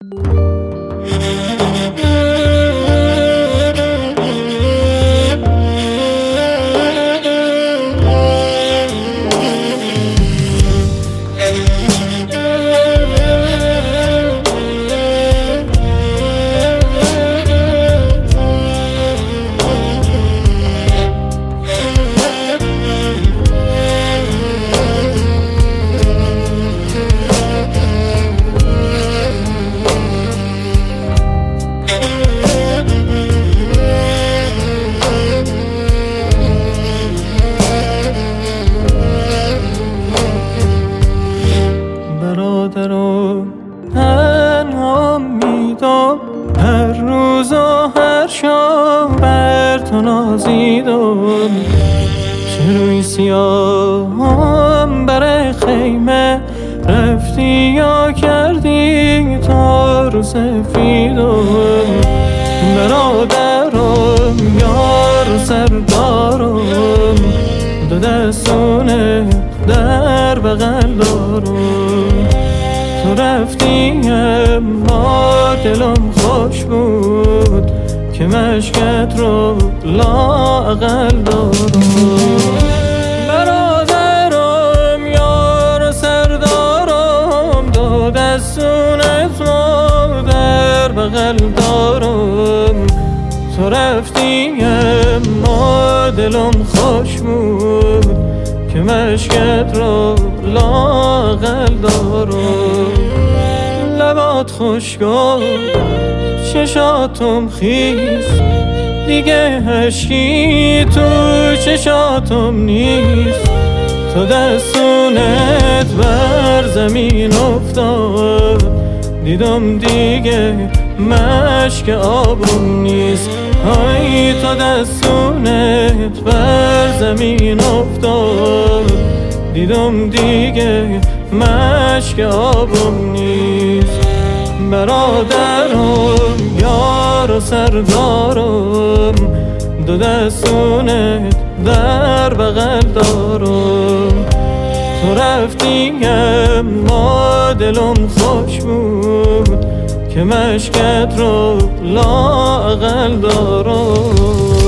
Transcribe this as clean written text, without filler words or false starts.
برادرم تنها میدم، هر روز و هر شب بر تو نازیدم. چه روی سیاهم بر خیمه رفتی یا کردی تا رو سفیدم. برادرم یار سردارم، دو دستونه در بغل دارم. تو رفتی اما دلم خوش بود که مشکت رو لااقل دارم. برادرم یار سردارم، دو دستونت رو در بغل دارم. تو رفتی اما دلم خوش بود که مشکت رو لااقل دارم. لبات خوشگاه، چشاتم خیس، دیگه اشکی تو چشاتم نیست. تو دستونت بر زمین افتاد، دیدم دیگه مشک آبم نیست. های تو دستونت بر زمین افتاد، دیدم دیگه مشک آبم نیست. برادرم یار و سردارم، دو دستونت در بغل دارم. تو رفتی اما دلم خوش بود که مشکت رو لااقل دارم.